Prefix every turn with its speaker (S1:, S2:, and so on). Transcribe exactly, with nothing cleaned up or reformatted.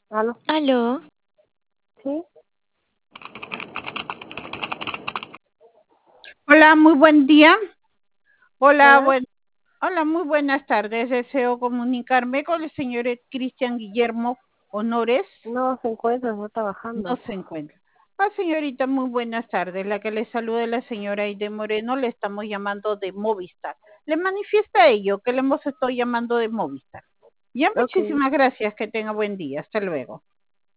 S1: ¿Aló?
S2: Aló,
S1: ¿Sí?
S3: Hola, muy buen día. Hola,
S1: ¿Hola?
S3: buen, hola, muy buenas tardes. Deseo comunicarme con el señor Cristian Guillermo Honores.
S1: No se encuentra, está
S3: No
S1: trabajando.
S3: se encuentra. Ah, señorita, muy buenas tardes. La que le saluda es la señora Aide Moreno. Le estamos llamando de Movistar. Le manifiesta ello que le hemos estado llamando de Movistar. Ya,
S1: Ok,
S3: muchísimas gracias. Que tenga buen día. Hasta luego.